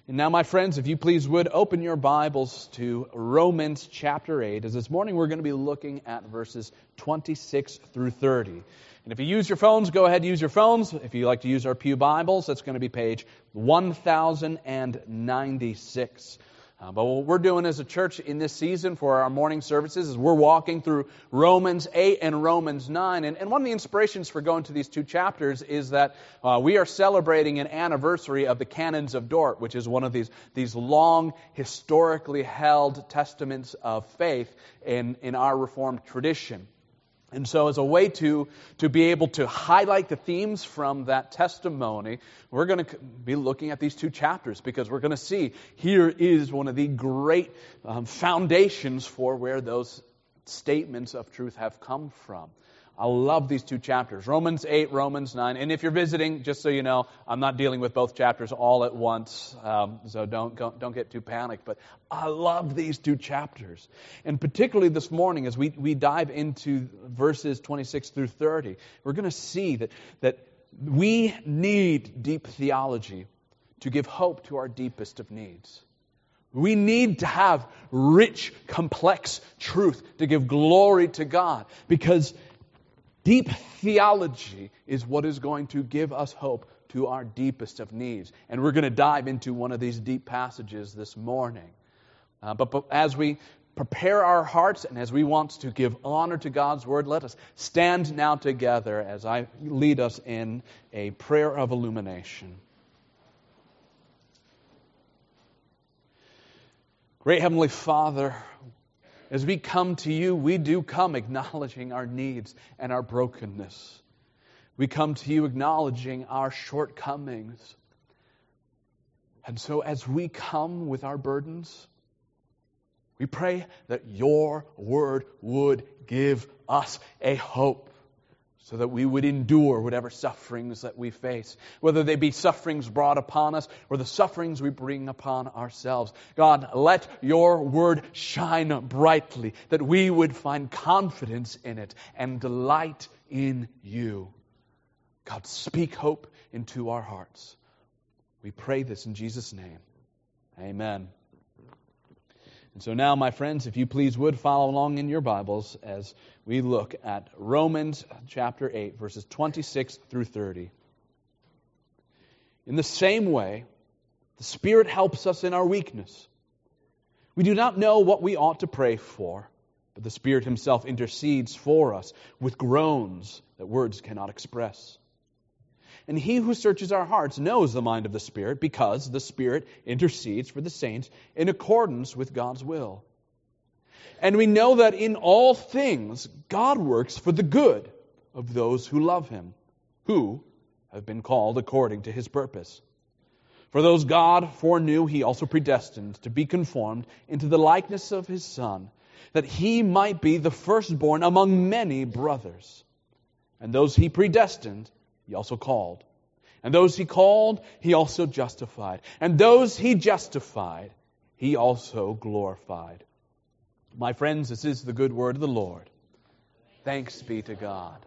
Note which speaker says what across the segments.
Speaker 1: And now, my friends, if you please would open your Bibles to Romans chapter 8, as this morning we're going to be looking at verses 26 through 30. And if you use your phones, go ahead and use your phones. If you like to use our Pew Bibles, that's going to be page 1096. But what we're doing as a church in this season for our morning services is we're walking through Romans 8 and Romans 9. And one of the inspirations for going to these two chapters is that we are celebrating an anniversary of the Canons of Dort, which is one of these long, historically held testaments of faith in our Reformed tradition. And so as a way to be able to highlight the themes from that testimony, we're going to be looking at these two chapters because we're going to see here is one of the great foundations for where those statements of truth have come from. I love these two chapters, Romans 8, Romans 9. And if you're visiting, just so you know, I'm not dealing with both chapters all at once, so don't get too panicked. But I love these two chapters. And particularly this morning, as we dive into verses 26 through 30, we're going to see that we need deep theology to give hope to our deepest of needs. We need to have rich, complex truth to give glory to God, because deep theology is what is going to give us hope to our deepest of needs. And we're going to dive into one of these deep passages this morning. But as we prepare our hearts and as we want to give honor to God's Word, let us stand now together as I lead us in a prayer of illumination. Great Heavenly Father, as we come to you, we do come acknowledging our needs and our brokenness. We come to you acknowledging our shortcomings. And so as we come with our burdens, we pray that your word would give us a hope so that we would endure whatever sufferings that we face, whether they be sufferings brought upon us or the sufferings we bring upon ourselves. God, let your word shine brightly, that we would find confidence in it and delight in you. God, speak hope into our hearts. We pray this in Jesus' name. Amen. And so now, my friends, if you please would follow along in your Bibles as we look at Romans chapter 8, verses 26 through 30. In the same way, the Spirit helps us in our weakness. We do not know what we ought to pray for, but the Spirit Himself intercedes for us with groans that words cannot express. And He who searches our hearts knows the mind of the Spirit, because the Spirit intercedes for the saints in accordance with God's will. And we know that in all things God works for the good of those who love Him, who have been called according to His purpose. For those God foreknew, He also predestined to be conformed into the likeness of His Son, that He might be the firstborn among many brothers. And those He predestined, He also called. And those He called, He also justified. And those He justified, He also glorified. My friends, this is the good word of the Lord. Thanks be to God.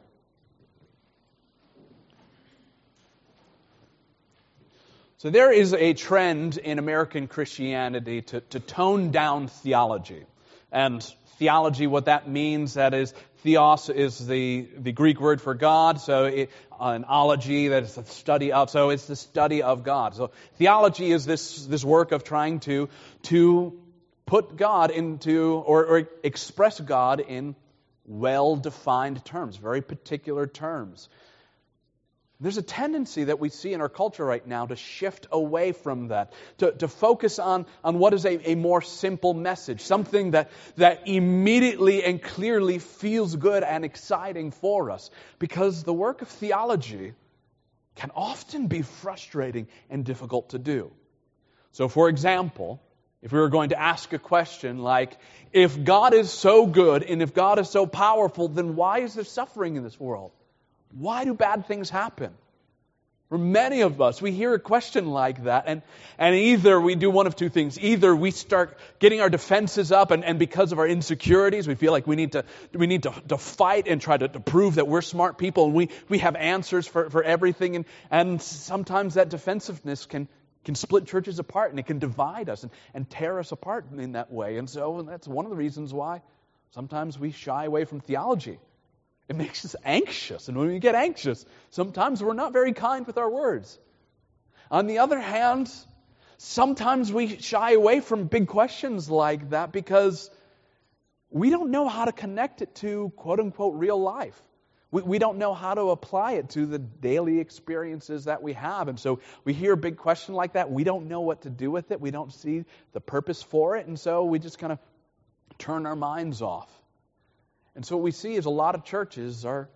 Speaker 1: So there is a trend in American Christianity to tone down theology. And theology, what that means, that is, theos is the Greek word for God, so an ology, that is the study of, so it's the study of God. So theology is this work of trying to put God into, or express God in well-defined terms, very particular terms. There's a tendency that we see in our culture right now to shift away from that, to focus on what is a more simple message, something that immediately and clearly feels good and exciting for us. Because the work of theology can often be frustrating and difficult to do. So, for example, if we were going to ask a question like, if God is so good and if God is so powerful, then why is there suffering in this world? Why do bad things happen? For many of us, we hear a question like that, and either we do one of two things. Either we start getting our defenses up, and because of our insecurities, we feel like we need to fight and try to prove that we're smart people, and we have answers for everything, and sometimes that defensiveness can can split churches apart, and it can divide us and tear us apart in that way. And so that's one of the reasons why sometimes we shy away from theology. It makes us anxious, and when we get anxious, sometimes we're not very kind with our words. On the other hand, sometimes we shy away from big questions like that because we don't know how to connect it to quote-unquote real life. We don't know how to apply it to the daily experiences that we have. And so we hear a big question like that. We don't know what to do with it. We don't see the purpose for it. And so we just kind of turn our minds off. And so what we see is a lot of churches are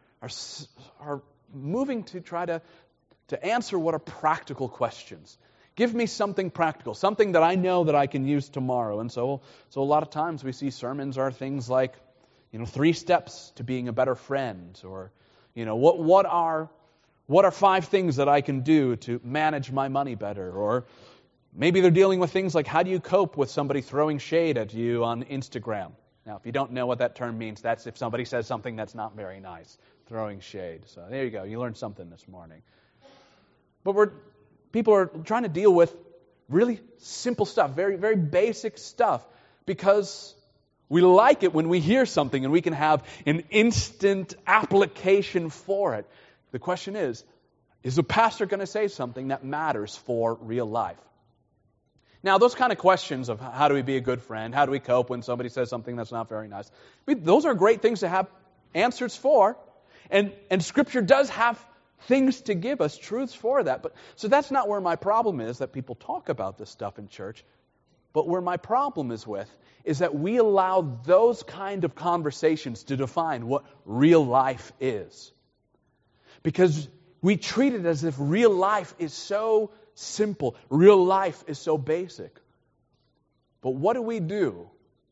Speaker 1: moving to try to answer what are practical questions. Give me something practical, something that I know that I can use tomorrow. And so a lot of times we see sermons are things like, 3 steps to being a better friend, or, what are 5 things that I can do to manage my money better? Or maybe they're dealing with things like, how do you cope with somebody throwing shade at you on Instagram? Now, if you don't know what that term means, that's if somebody says something that's not very nice, throwing shade. So there you go. You learned something this morning. But people are trying to deal with really simple stuff, very, very basic stuff, because we like it when we hear something and we can have an instant application for it. The question is the pastor going to say something that matters for real life? Now, those kind of questions of how do we be a good friend, how do we cope when somebody says something that's not very nice, those are great things to have answers for, and Scripture does have things to give us, truths for that. But so that's not where my problem is, that people talk about this stuff in church. But where my problem is that we allow those kind of conversations to define what real life is. Because we treat it as if real life is so simple, real life is so basic. But what do we do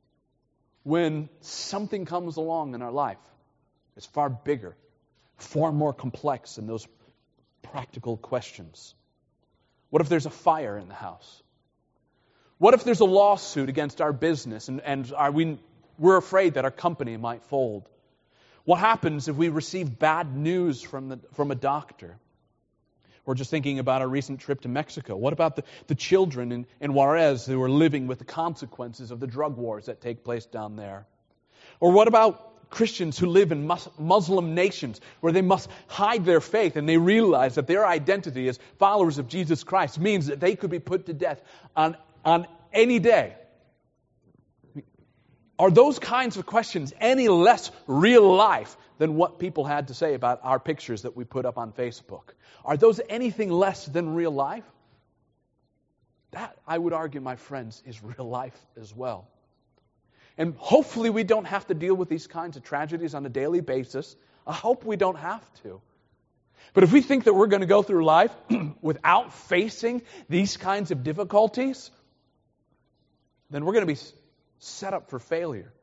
Speaker 1: when something comes along in our life that's far bigger, far more complex than those practical questions? What if there's a fire in the house? What if there's a lawsuit against our business and we're afraid that our company might fold? What happens if we receive bad news from a doctor? We're just thinking about our recent trip to Mexico. What about the children in Juarez who are living with the consequences of the drug wars that take place down there? Or what about Christians who live in Muslim nations where they must hide their faith and they realize that their identity as followers of Jesus Christ means that they could be put to death on any day? Are those kinds of questions any less real life than what people had to say about our pictures that we put up on Facebook? Are those anything less than real life? That, I would argue, my friends, is real life as well. And hopefully we don't have to deal with these kinds of tragedies on a daily basis. I hope we don't have to. But if we think that we're going to go through life without facing these kinds of difficulties, then we're going to be set up for failure.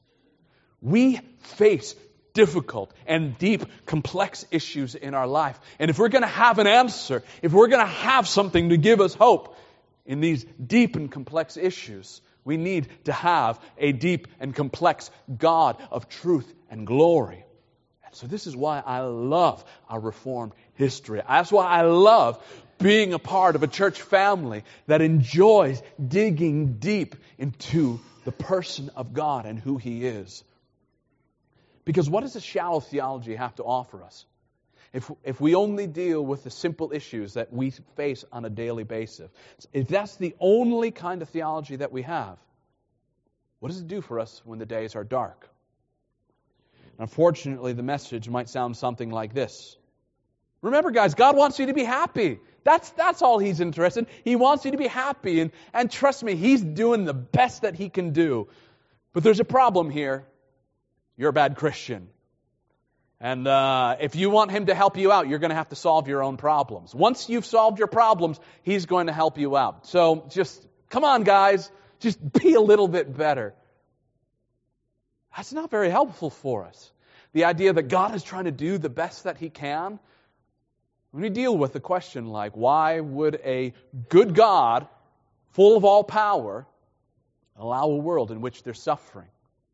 Speaker 1: We face difficult and deep, complex issues in our life. And if we're going to have an answer, if we're going to have something to give us hope in these deep and complex issues, we need to have a deep and complex God of truth and glory. And so this is why I love our Reformed history. That's why I love being a part of a church family that enjoys digging deep into the person of God and who He is. Because what does a shallow theology have to offer us? If we only deal with the simple issues that we face on a daily basis, if that's the only kind of theology that we have, what does it do for us when the days are dark? Unfortunately, the message might sound something like this. Remember, guys, God wants you to be happy. That's all He's interested in. He wants you to be happy. And trust me, He's doing the best that He can do. But there's a problem here. You're a bad Christian. And if you want Him to help you out, you're going to have to solve your own problems. Once you've solved your problems, He's going to help you out. So just, come on, guys. Just be a little bit better. That's not very helpful for us. The idea that God is trying to do the best that He can. When we deal with a question like, why would a good God, full of all power, allow a world in which there's suffering?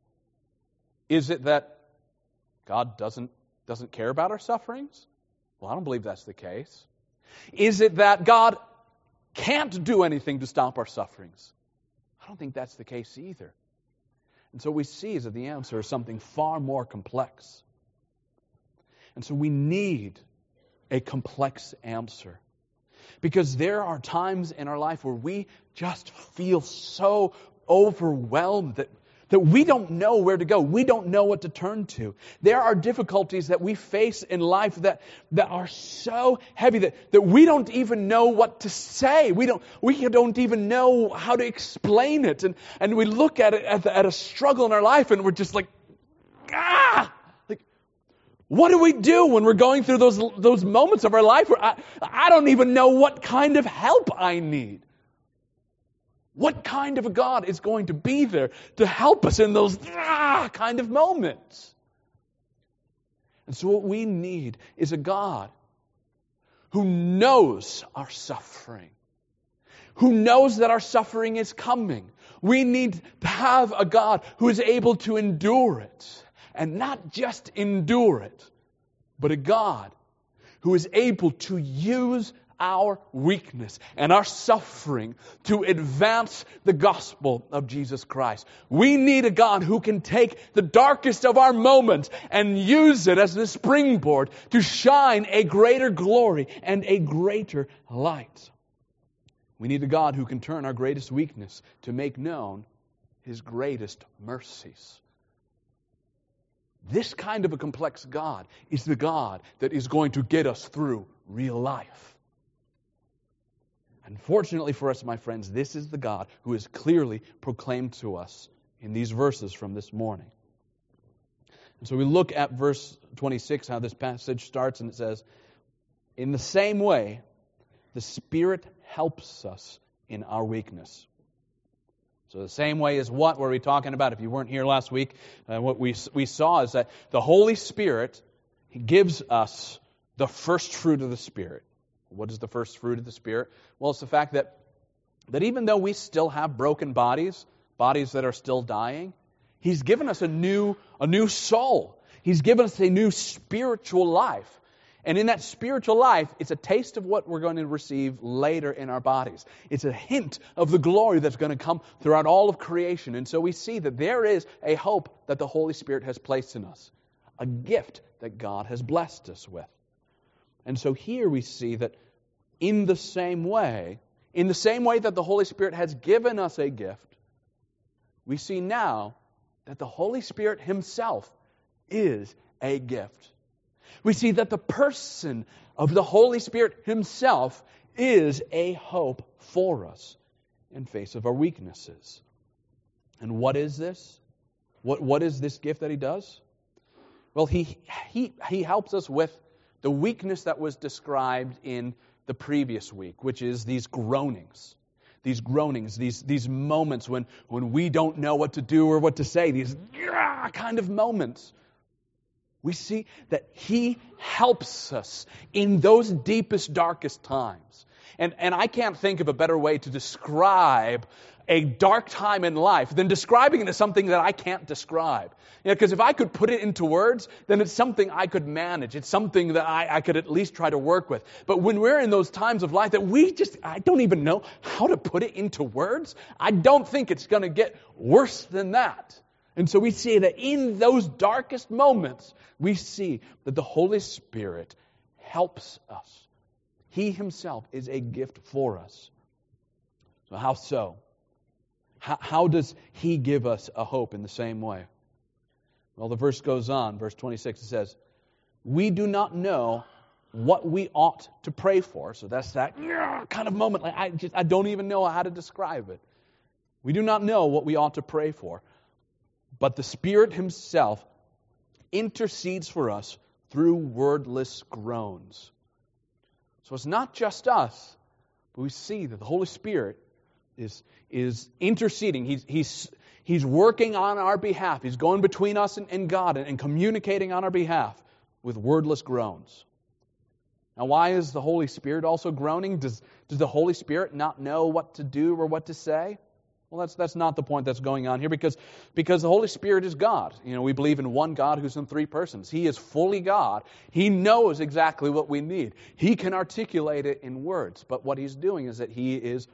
Speaker 1: Is it that God doesn't care about our sufferings? Well, I don't believe that's the case. Is it that God can't do anything to stop our sufferings. I don't think that's the case either. And so we see is that the answer is something far more complex. And so we need a complex answer. Because there are times in our life where we just feel so overwhelmed that we don't know where to go. We don't know what to turn to. There are difficulties that we face in life that are so heavy that we don't even know what to say. We don't even know how to explain it. And we look at it at a struggle in our life and we're just like, like, what do we do when we're going through those moments of our life where I don't even know what kind of help I need? What kind of a God is going to be there to help us in those kind of moments? And so what we need is a God who knows our suffering, who knows that our suffering is coming. We need to have a God who is able to endure it, and not just endure it, but a God who is able to use our weakness and our suffering to advance the gospel of Jesus Christ. We need a God who can take the darkest of our moments and use it as the springboard to shine a greater glory and a greater light. We need a God who can turn our greatest weakness to make known His greatest mercies. This kind of a complex God is the God that is going to get us through real life. Unfortunately for us, my friends, this is the God who is clearly proclaimed to us in these verses from this morning. And so we look at verse 26, how this passage starts, and it says, "In the same way, the Spirit helps us in our weakness." So the same way is what were we talking about? If you weren't here last week, what we saw is that the Holy Spirit gives us the first fruit of the Spirit. What is the first fruit of the Spirit? Well, it's the fact that even though we still have broken bodies that are still dying, He's given us a new soul. He's given us a new spiritual life. And in that spiritual life, it's a taste of what we're going to receive later in our bodies. It's a hint of the glory that's going to come throughout all of creation. And so we see that there is a hope that the Holy Spirit has placed in us, a gift that God has blessed us with. And so here we see that in the same way that the Holy Spirit has given us a gift, we see now that the Holy Spirit Himself is a gift. We see that the person of the Holy Spirit Himself is a hope for us in face of our weaknesses. And what is this? What is this gift that He does? Well, He helps us with the weakness that was described in the previous week, which is these groanings, these moments when we don't know what to do or what to say, these kind of moments. We see that He helps us in those deepest, darkest times. And I can't think of a better way to describe a dark time in life than describing it as something that I can't describe. Because if I could put it into words, then it's something I could manage. It's something that I could at least try to work with. But when we're in those times of life that I don't even know how to put it into words, I don't think it's going to get worse than that. And so we see that in those darkest moments, we see that the Holy Spirit helps us. He Himself is a gift for us. So how so? How does He give us a hope in the same way? Well, the verse goes on, verse 26, it says, "We do not know what we ought to pray for." So that's that kind of moment. I don't even know how to describe it. We do not know what we ought to pray for. But the Spirit Himself intercedes for us through wordless groans. So it's not just us, but we see that the Holy Spirit is interceding. He's working on our behalf. He's going between us and God and communicating on our behalf with wordless groans. Now, why is the Holy Spirit also groaning? Does the Holy Spirit not know what to do or what to say? Well, that's not the point that's going on here because the Holy Spirit is God. We believe in one God who's in three persons. He is fully God. He knows exactly what we need. He can articulate it in words. But what He's doing is that He is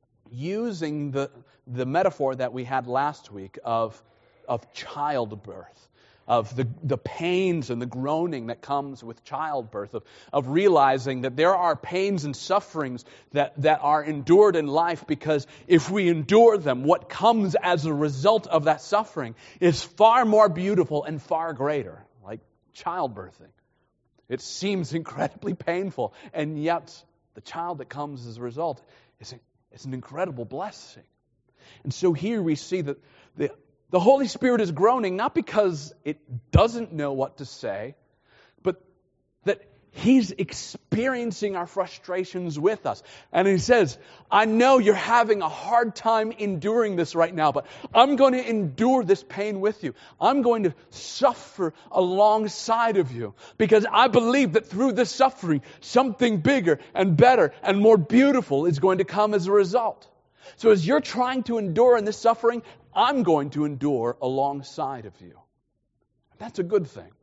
Speaker 1: using the metaphor that we had last week of childbirth, of the pains and the groaning that comes with childbirth, of realizing that there are pains and sufferings that are endured in life, because if we endure them, what comes as a result of that suffering is far more beautiful and far greater, like childbirthing. It seems incredibly painful, and yet the child that comes as a result is an incredible blessing. And so here we see that the Holy Spirit is groaning, not because it doesn't know what to say, but that He's experiencing our frustrations with us. And He says, I know you're having a hard time enduring this right now, but I'm going to endure this pain with you. I'm going to suffer alongside of you, because I believe that through this suffering, something bigger and better and more beautiful is going to come as a result. So as you're trying to endure in this suffering, I'm going to endure alongside of you. That's a good thing.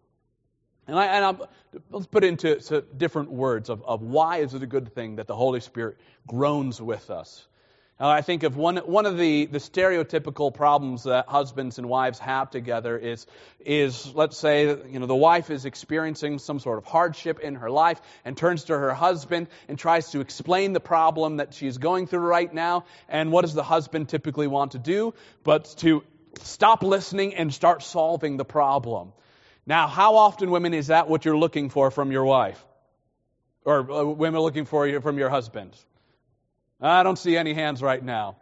Speaker 1: And let's put into different words of why is it a good thing that the Holy Spirit groans with us. Now, I think of one of the stereotypical problems that husbands and wives have together is let's say the wife is experiencing some sort of hardship in her life and turns to her husband and tries to explain the problem that she's going through right now. And what does the husband typically want to do but to stop listening and start solving the problem? Now, how often, women, is that what you're looking for from your wife? Or women are looking for from your husband? I don't see any hands right now.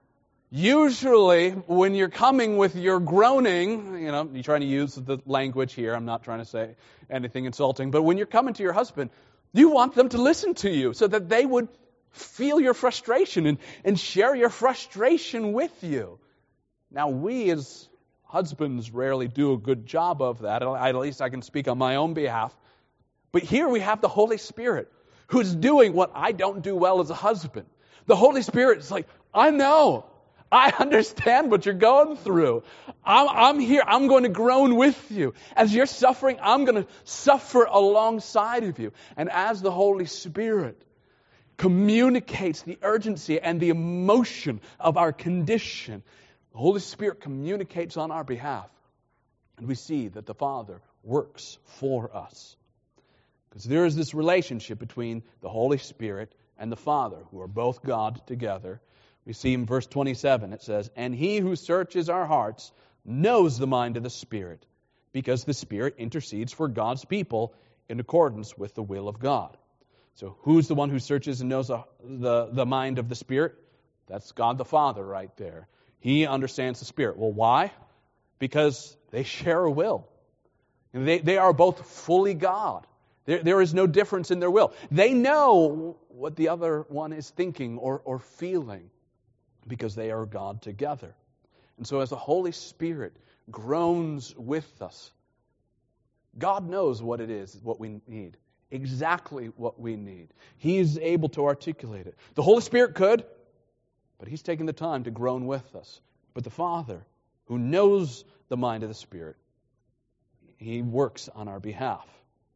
Speaker 1: Usually, when you're coming with your groaning, you're trying to use the language here. I'm not trying to say anything insulting. But when you're coming to your husband, you want them to listen to you so that they would feel your frustration and share your frustration with you. Now, we as husbands rarely do a good job of that. At least I can speak on my own behalf. But here we have the Holy Spirit who's doing what I don't do well as a husband. The Holy Spirit is like, I know. I understand what you're going through. I'm here. I'm going to groan with you. As you're suffering, I'm going to suffer alongside of you. And as the Holy Spirit communicates the urgency and the emotion of our condition, the Holy Spirit communicates on our behalf. And we see that the Father works for us. Because there is this relationship between the Holy Spirit and the Father, who are both God together. We see in verse 27, it says, and He who searches our hearts knows the mind of the Spirit, because the Spirit intercedes for God's people in accordance with the will of God. So who's the one who searches and knows the mind of the Spirit? That's God the Father right there. He understands the Spirit. Well, why? Because they share a will. They are both fully God. There is no difference in their will. They know what the other one is thinking or feeling because they are God together. And so as the Holy Spirit groans with us, God knows what it is, what we need, exactly what we need. He is able to articulate it. The Holy Spirit could, but He's taking the time to groan with us. But the Father, who knows the mind of the Spirit, He works on our behalf.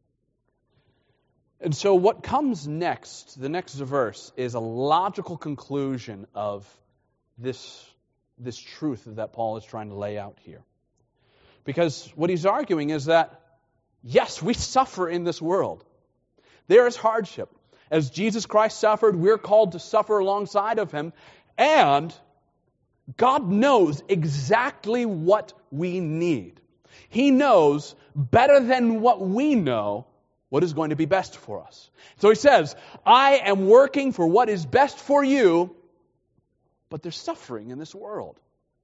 Speaker 1: And so what comes next, the next verse, is a logical conclusion of this truth that Paul is trying to lay out here. Because what he's arguing is that, yes, we suffer in this world. There is hardship. As Jesus Christ suffered, we're called to suffer alongside of Him. And God knows exactly what we need. He knows better than what we know what is going to be best for us. So He says, I am working for what is best for you, but there's suffering in this world.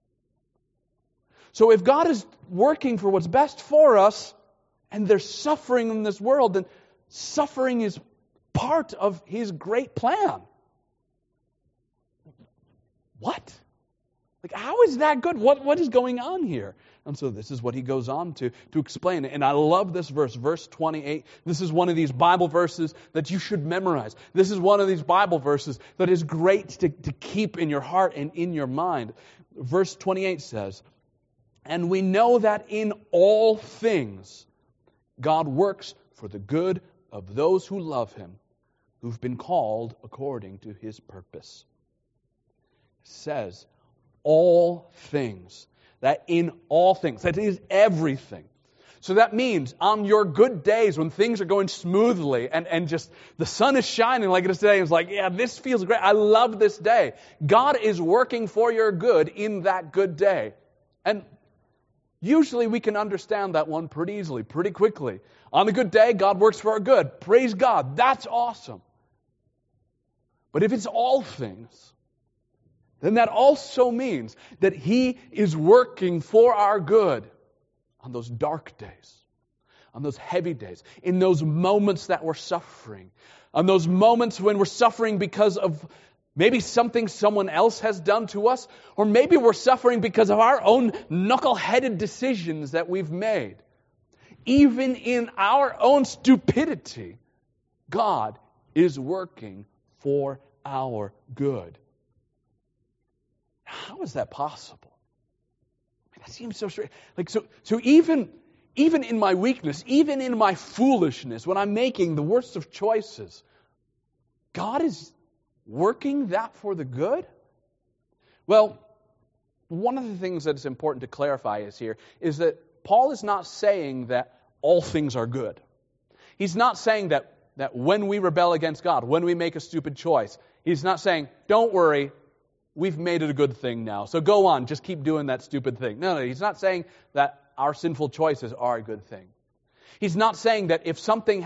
Speaker 1: So if God is working for what's best for us, and there's suffering in this world, then suffering is part of His great plan. What? How is that good? What is going on here? And so this is what he goes on to explain. And I love this verse, verse 28. This is one of these Bible verses that you should memorize. This is one of these Bible verses that is great to keep in your heart and in your mind. Verse 28 says, "And we know that in all things God works for the good of those who love Him, who've been called according to His purpose." It says, all things. That in all things. That is everything. So that means on your good days when things are going smoothly and just the sun is shining like it is today, it's like, yeah, this feels great. I love this day. God is working for your good in that good day. And usually we can understand that one pretty easily, pretty quickly. On a good day, God works for our good. Praise God. That's awesome. But if it's all things, then that also means that He is working for our good on those dark days, on those heavy days, in those moments that we're suffering, on those moments when we're suffering because of maybe something someone else has done to us, or maybe we're suffering because of our own knuckle-headed decisions that we've made. Even in our own stupidity, God is working for our good. How is that possible? I mean, that seems so strange. So even in my weakness, even in my foolishness, when I'm making the worst of choices, God is working that for the good? Well, one of the things that is important to clarify is that Paul is not saying that all things are good. He's not saying that when we rebel against God, when we make a stupid choice, he's not saying, don't worry, we've made it a good thing now. So go on, just keep doing that stupid thing. No, he's not saying that our sinful choices are a good thing. He's not saying that if something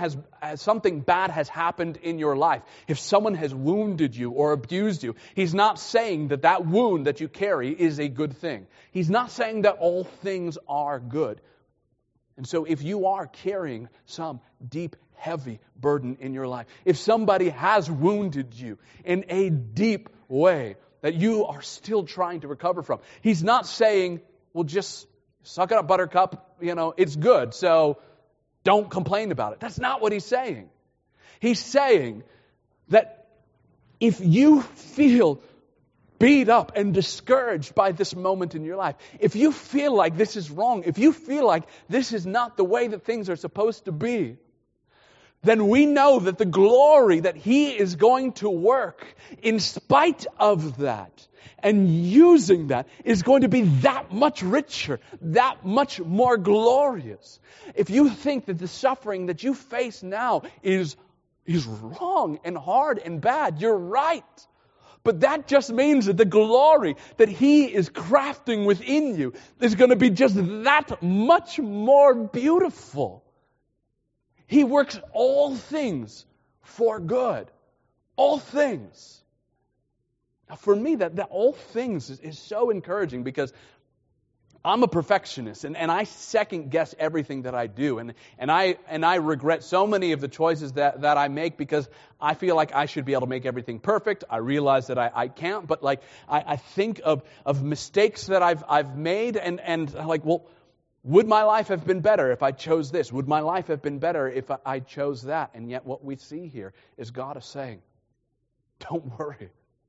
Speaker 1: bad has happened in your life, if someone has wounded you or abused you, he's not saying that wound that you carry is a good thing. He's not saying that all things are good. And so if you are carrying some deep, heavy burden in your life, if somebody has wounded you in a deep way, that you are still trying to recover from. He's not saying, well, just suck it up, buttercup, it's good, so don't complain about it. That's not what he's saying. He's saying that if you feel beat up and discouraged by this moment in your life, if you feel like this is wrong, if you feel like this is not the way that things are supposed to be, then we know that the glory that He is going to work in spite of that and using that is going to be that much richer, that much more glorious. If you think that the suffering that you face now is wrong and hard and bad, you're right. But that just means that the glory that He is crafting within you is going to be just that much more beautiful. He works all things for good. All things. Now for me, that all things is so encouraging because I'm a perfectionist and I second guess everything that I do. And I regret so many of the choices that I make because I feel like I should be able to make everything perfect. I realize that I can't, but I think of mistakes that I've made and like, well, would my life have been better if I chose this? Would my life have been better if I chose that? And yet what we see here is God is saying, don't worry.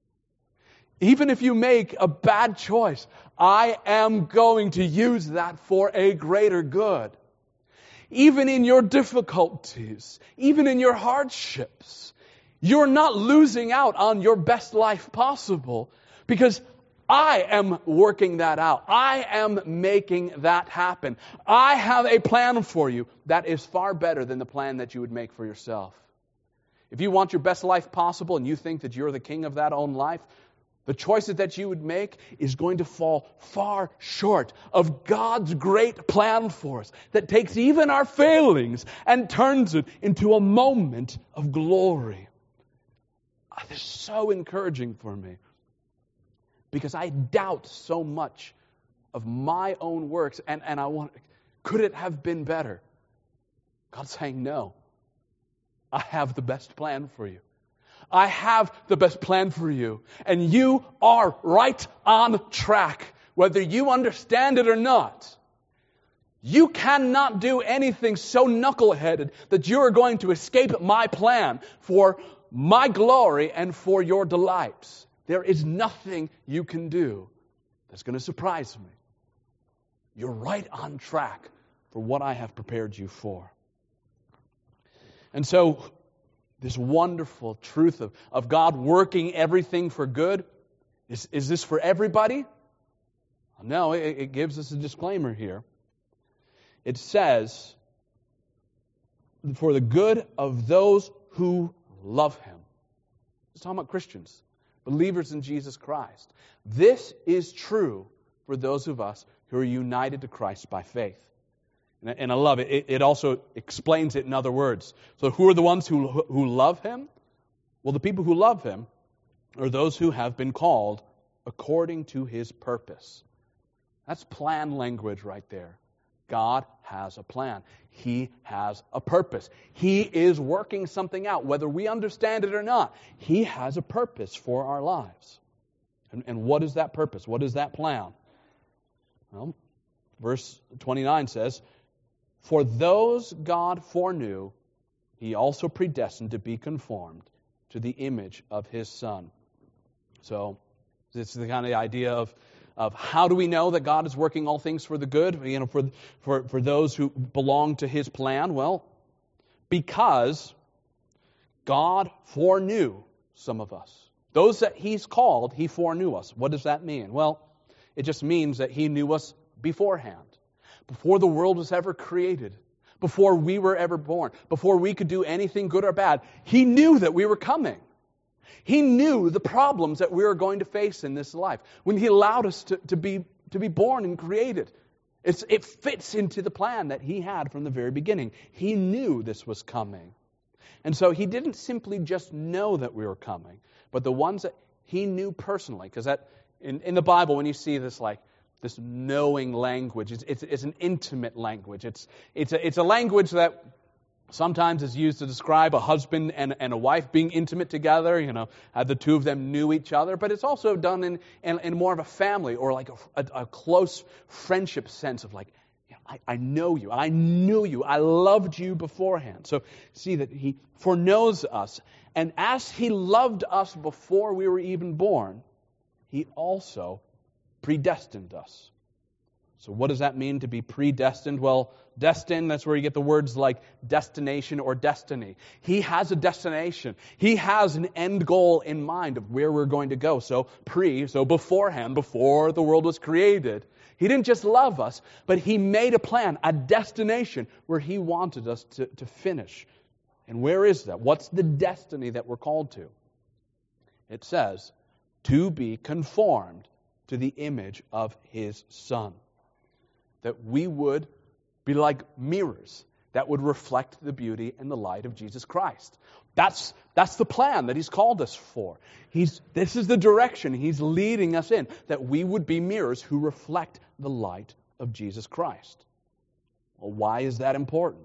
Speaker 1: Even if you make a bad choice, I am going to use that for a greater good. Even in your difficulties, even in your hardships, you're not losing out on your best life possible because I am working that out. I am making that happen. I have a plan for you that is far better than the plan that you would make for yourself. If you want your best life possible and you think that you're the king of that own life, the choices that you would make is going to fall far short of God's great plan for us that takes even our failings and turns it into a moment of glory. This is so encouraging for me. Because I doubt so much of my own works, and I want, could it have been better? God's saying, no. I have the best plan for you. I have the best plan for you. And you are right on track whether you understand it or not. You cannot do anything so knuckleheaded that you are going to escape my plan for my glory and for your delights. There is nothing you can do that's going to surprise me. You're right on track for what I have prepared you for. And so, this wonderful truth of God working everything for good, is this for everybody? No, it gives us a disclaimer here. It says, for the good of those who love Him. It's talking about Christians, believers in Jesus Christ. This is true for those of us who are united to Christ by faith. And I love it. It also explains it in other words. So who are the ones who love Him? Well, the people who love Him are those who have been called according to His purpose. That's plan language right there. God has a plan. He has a purpose. He is working something out, whether we understand it or not. He has a purpose for our lives. And what is that purpose? What is that plan? Well, verse 29 says, for those God foreknew, He also predestined to be conformed to the image of His Son. So, this is the kind of idea of how do we know that God is working all things for the good, for those who belong to His plan? Well, because God foreknew some of us. Those that He's called, He foreknew us. What does that mean? Well, it just means that He knew us beforehand. Before the world was ever created, before we were ever born, before we could do anything good or bad, He knew that we were coming. He knew the problems that we were going to face in this life. When He allowed us to be born and created, it fits into the plan that He had from the very beginning. He knew this was coming. And so He didn't simply just know that we were coming, but the ones that He knew personally. Because that in the Bible, when you see this this knowing language, it's an intimate language. It's a language that sometimes is used to describe a husband and a wife being intimate together, how the two of them knew each other. But it's also done in more of a family or like a close friendship sense of I know you, I knew you, I loved you beforehand. So see that He foreknows us. And as He loved us before we were even born, He also predestined us. So what does that mean to be predestined? Well, destined, that's where you get the words like destination or destiny. He has a destination. He has an end goal in mind of where we're going to go. So beforehand, before the world was created, He didn't just love us, but He made a plan, a destination where He wanted us to finish. And where is that? What's the destiny that we're called to? It says, to be conformed to the image of His Son. That we would be like mirrors that would reflect the beauty and the light of Jesus Christ. That's the plan that He's called us for. This is the direction He's leading us in, that we would be mirrors who reflect the light of Jesus Christ. Well, why is that important?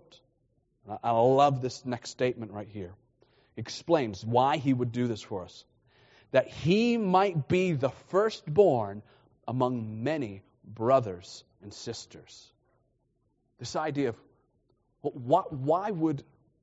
Speaker 1: I love this next statement right here. It explains why He would do this for us. That He might be the firstborn among many brothers and sisters. This idea of why would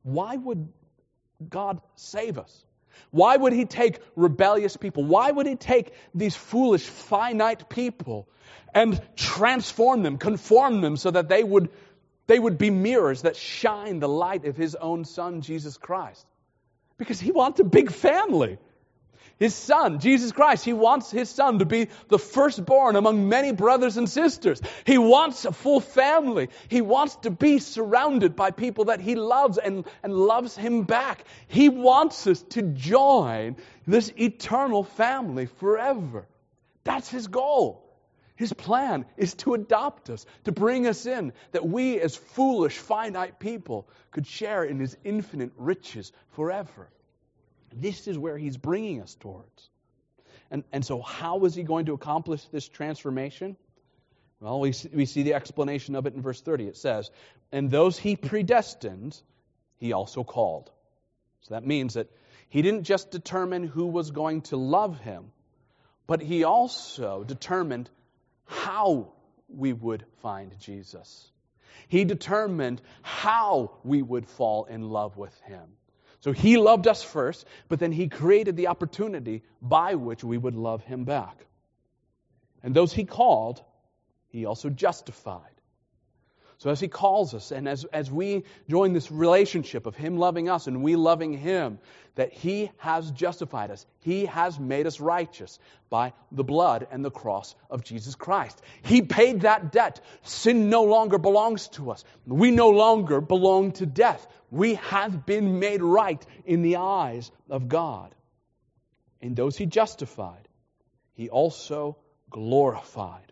Speaker 1: God save us? Why would He take rebellious people? Why would He take these foolish, finite people and transform them, conform them so that they would be mirrors that shine the light of His own Son, Jesus Christ? Because He wants a big family. His Son, Jesus Christ, He wants His Son to be the firstborn among many brothers and sisters. He wants a full family. He wants to be surrounded by people that He loves and loves Him back. He wants us to join this eternal family forever. That's His goal. His plan is to adopt us, to bring us in, that we as foolish, finite people could share in His infinite riches forever. This is where He's bringing us towards. And so how is He going to accomplish this transformation? Well, we see the explanation of it in verse 30. It says, and those He predestined, He also called. So that means that He didn't just determine who was going to love Him, but He also determined how we would find Jesus. He determined how we would fall in love with Him. So He loved us first, but then He created the opportunity by which we would love Him back. And those He called, He also justified. So as He calls us, and as we join this relationship of Him loving us and we loving Him, that He has justified us. He has made us righteous by the blood and the cross of Jesus Christ. He paid that debt. Sin no longer belongs to us. We no longer belong to death. We have been made right in the eyes of God. And those He justified, He also glorified.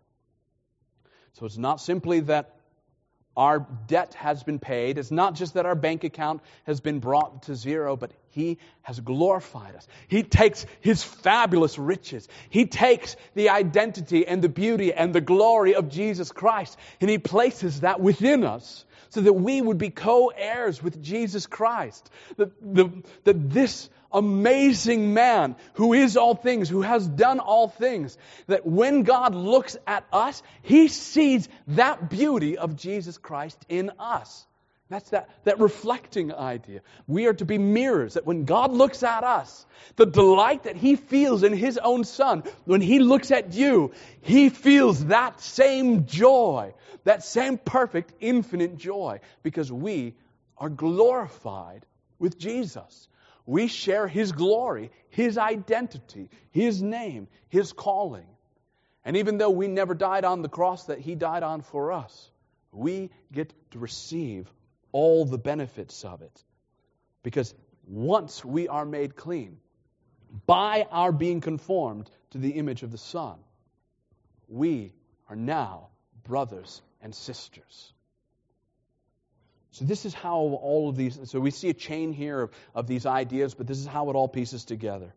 Speaker 1: So it's not simply that our debt has been paid. It's not just that our bank account has been brought to zero, but He has glorified us. He takes His fabulous riches. He takes the identity and the beauty and the glory of Jesus Christ, and He places that within us so that we would be co-heirs with Jesus Christ. That this amazing man who is all things, who has done all things, that when God looks at us, He sees that beauty of Jesus Christ in us. That's that reflecting idea. We are to be mirrors, that when God looks at us, the delight that He feels in His own Son, when He looks at you, He feels that same joy, that same perfect, infinite joy, because we are glorified with Jesus. We share His glory, His identity, His name, His calling. And even though we never died on the cross that He died on for us, we get to receive all the benefits of it. Because once we are made clean, by our being conformed to the image of the Son, we are now brothers and sisters. So this is how all of these, so we see a chain here of these ideas, but this is how it all pieces together.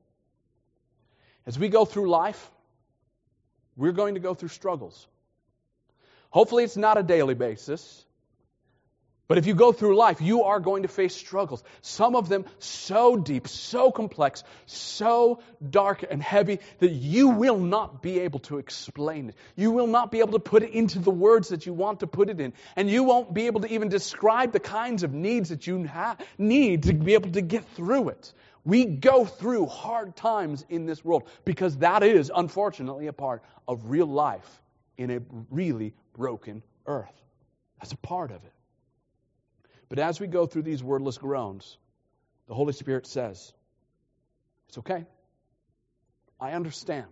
Speaker 1: As we go through life, we're going to go through struggles. Hopefully it's not a daily basis. But if you go through life, you are going to face struggles. Some of them so deep, so complex, so dark and heavy that you will not be able to explain it. You will not be able to put it into the words that you want to put it in. And you won't be able to even describe the kinds of needs that you need to be able to get through it. We go through hard times in this world because that is, unfortunately, a part of real life in a really broken earth. That's a part of it. But as we go through these wordless groans, the Holy Spirit says, it's okay. I understand.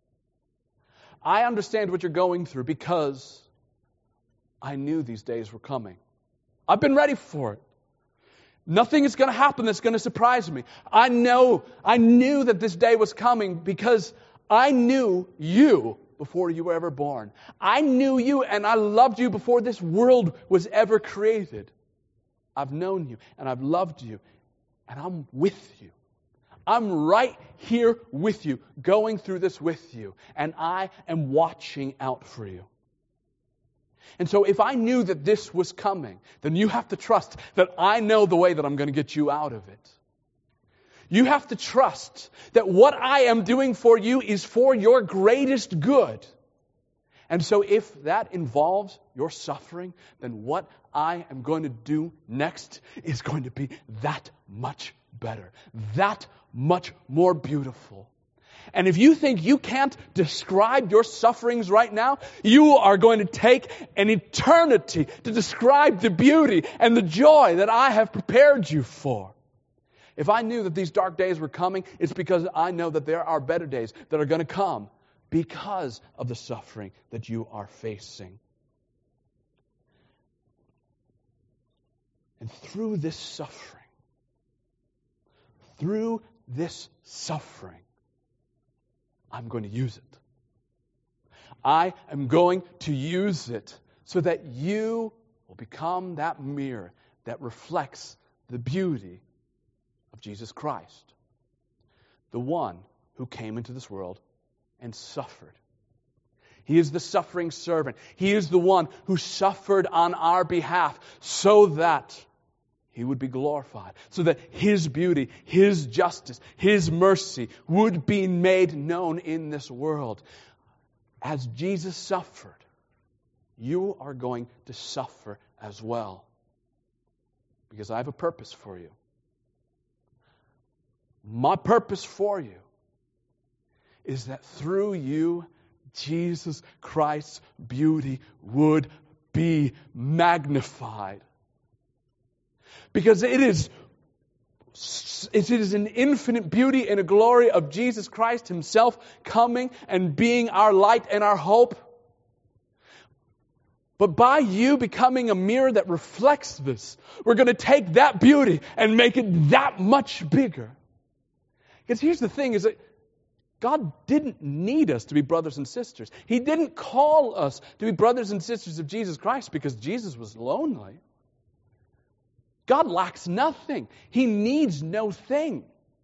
Speaker 1: I understand what you're going through because I knew these days were coming. I've been ready for it. Nothing is going to happen that's going to surprise me. I knew that this day was coming because I knew you before you were ever born. I knew you and I loved you before this world was ever created. I've known you and I've loved you and I'm with you. I'm right here with you, going through this with you, and I am watching out for you. And so if I knew that this was coming, then you have to trust that I know the way that I'm going to get you out of it. You have to trust that what I am doing for you is for your greatest good. And so if that involves your suffering, then what I am going to do next is going to be that much better, that much more beautiful. And if you think you can't describe your sufferings right now, you are going to take an eternity to describe the beauty and the joy that I have prepared you for. If I knew that these dark days were coming, it's because I know that there are better days that are going to come because of the suffering that you are facing. And through this suffering, I'm going to use it. I am going to use it so that you will become that mirror that reflects the beauty of Jesus Christ, the one who came into this world and suffered. He is the suffering servant. He is the one who suffered on our behalf so that He would be glorified, so that His beauty, His justice, His mercy would be made known in this world. as Jesus suffered, you are going to suffer as well. Because I have a purpose for you. My purpose for you is that through you, Jesus Christ's beauty would be magnified. Because it is an infinite beauty and a glory of Jesus Christ Himself coming and being our light and our hope. But by you becoming a mirror that reflects this, we're going to take that beauty and make it that much bigger. Because here's the thing, is that God didn't need us to be brothers and sisters. He didn't call us to be brothers and sisters of Jesus Christ because Jesus was lonely. God lacks nothing. He needs no thing.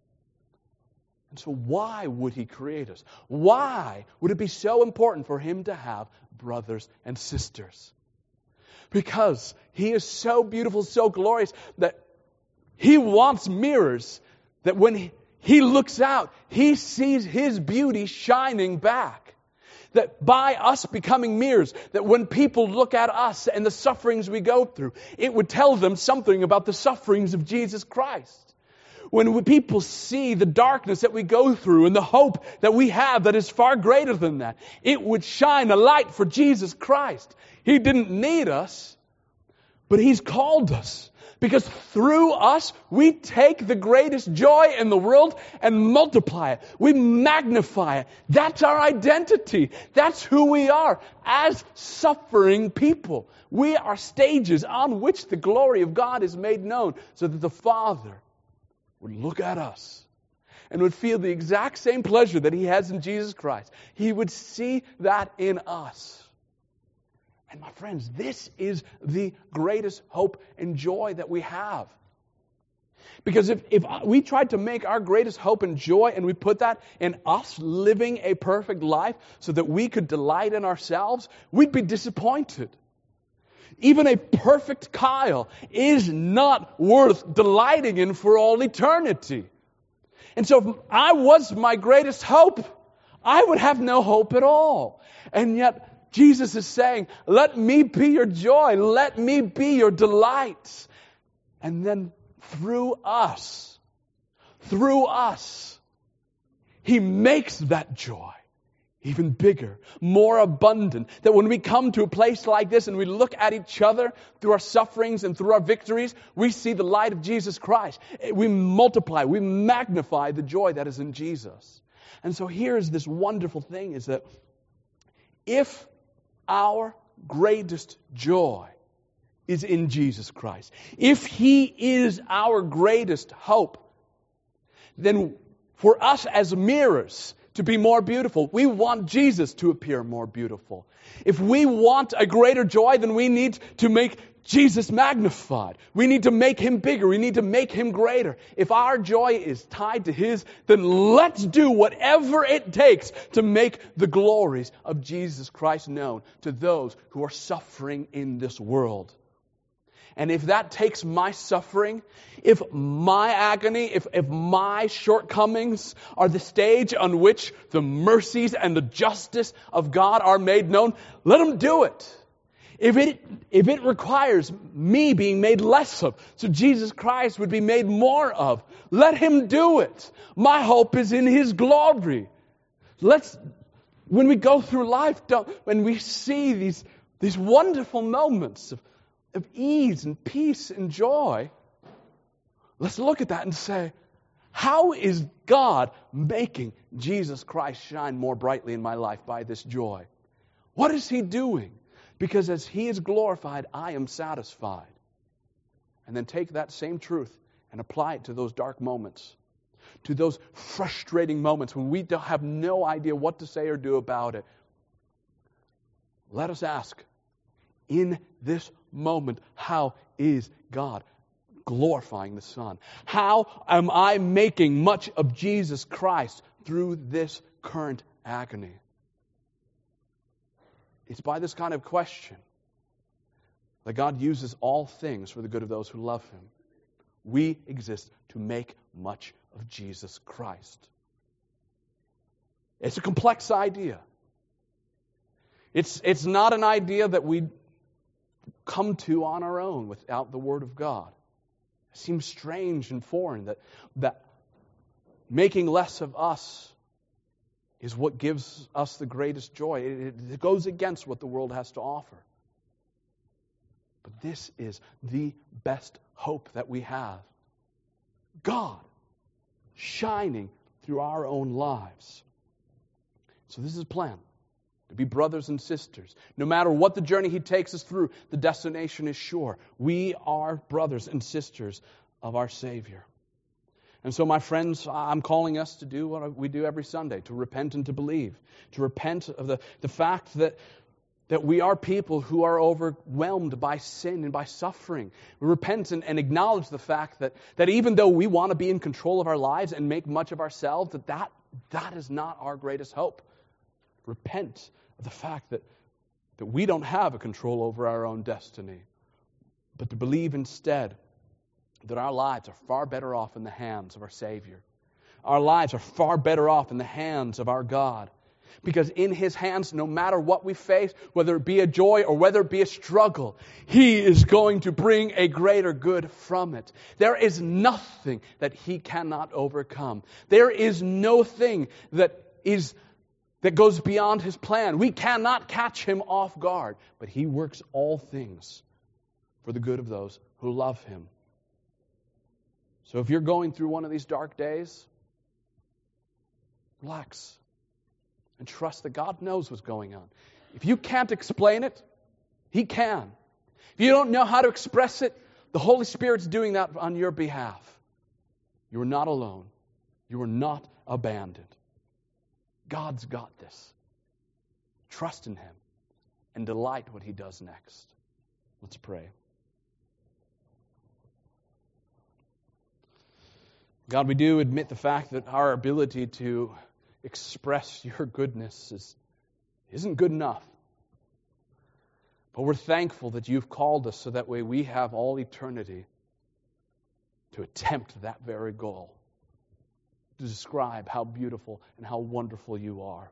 Speaker 1: And so why would He create us? Why would it be so important for Him to have brothers and sisters? Because He is so beautiful, so glorious, that He wants mirrors that when He looks out, He sees His beauty shining back. That by us becoming mirrors, that when people look at us and the sufferings we go through, it would tell them something about the sufferings of Jesus Christ. When people see the darkness that we go through and the hope that we have that is far greater than that, it would shine a light for Jesus Christ. He didn't need us, but He's called us. Because through us, we take the greatest joy in the world and multiply it. We magnify it. That's our identity. That's who we are as suffering people. We are stages on which the glory of God is made known so that the Father would look at us and would feel the exact same pleasure that He has in Jesus Christ. He would see that in us. And my friends, this is the greatest hope and joy that we have. Because if we tried to make our greatest hope and joy and we put that in us living a perfect life so that we could delight in ourselves, we'd be disappointed. Even a perfect Kyle is not worth delighting in for all eternity. And so if I was my greatest hope, I would have no hope at all. And yet, Jesus is saying, let me be your joy. Let me be your delight. And then through us, He makes that joy even bigger, more abundant. That when we come to a place like this and we look at each other through our sufferings and through our victories, we see the light of Jesus Christ. We multiply, we magnify the joy that is in Jesus. And so here's this wonderful thing, is that if our greatest joy is in Jesus Christ, if He is our greatest hope, then for us as mirrors to be more beautiful, we want Jesus to appear more beautiful. If we want a greater joy, then we need to make Jesus magnified. We need to make Him bigger. We need to make Him greater. If our joy is tied to His, then let's do whatever it takes to make the glories of Jesus Christ known to those who are suffering in this world. And if that takes my suffering, if my agony, if my shortcomings are the stage on which the mercies and the justice of God are made known, let Him do it. If it requires me being made less of, so Jesus Christ would be made more of, let Him do it. My hope is in His glory. When we go through life, when we see these wonderful moments of ease and peace and joy, let's look at that and say, how is God making Jesus Christ shine more brightly in my life by this joy? What is He doing? Because as He is glorified, I am satisfied. And then take that same truth and apply it to those dark moments, to those frustrating moments when we have no idea what to say or do about it. Let us ask, in this moment, how is God glorifying the Son? How am I making much of Jesus Christ through this current agony? It's by this kind of question that God uses all things for the good of those who love Him. We exist to make much of Jesus Christ. It's a complex idea. It's not an idea that we come to on our own without the Word of God. It seems strange and foreign that making less of us is what gives us the greatest joy. It goes against what the world has to offer. But this is the best hope that we have. God shining through our own lives. So this is a plan. To be brothers and sisters. No matter what the journey He takes us through, the destination is sure. We are brothers and sisters of our Savior. And so, my friends, I'm calling us to do what we do every Sunday, to repent and to believe. To repent of the fact that we are people who are overwhelmed by sin and by suffering. We repent and acknowledge the fact that even though we want to be in control of our lives and make much of ourselves, that is not our greatest hope. Repent of the fact that we don't have a control over our own destiny, but to believe instead that our lives are far better off in the hands of our Savior. Our lives are far better off in the hands of our God. Because in His hands, no matter what we face, whether it be a joy or whether it be a struggle, He is going to bring a greater good from it. There is nothing that He cannot overcome. There is no thing that goes beyond His plan. We cannot catch Him off guard, but He works all things for the good of those who love Him. So if you're going through one of these dark days, relax and trust that God knows what's going on. If you can't explain it, He can. If you don't know how to express it, the Holy Spirit's doing that on your behalf. You are not alone. You are not abandoned. God's got this. Trust in Him and delight what He does next. Let's pray. God, we do admit the fact that our ability to express Your goodness isn't good enough. But we're thankful that You've called us so that way we have all eternity to attempt that very goal. To describe how beautiful and how wonderful You are.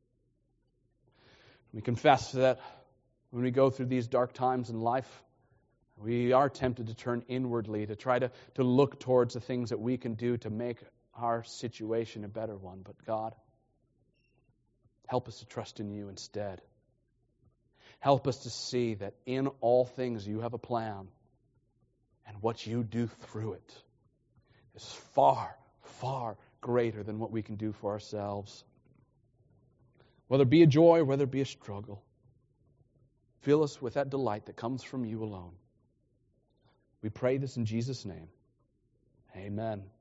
Speaker 1: We confess that when we go through these dark times in life, we are tempted to turn inwardly, to try to look towards the things that we can do to make our situation a better one. But God, help us to trust in You instead. Help us to see that in all things You have a plan, and what You do through it is far, far greater than what we can do for ourselves. Whether it be a joy, whether it be a struggle, fill us with that delight that comes from You alone. We pray this in Jesus' name. Amen.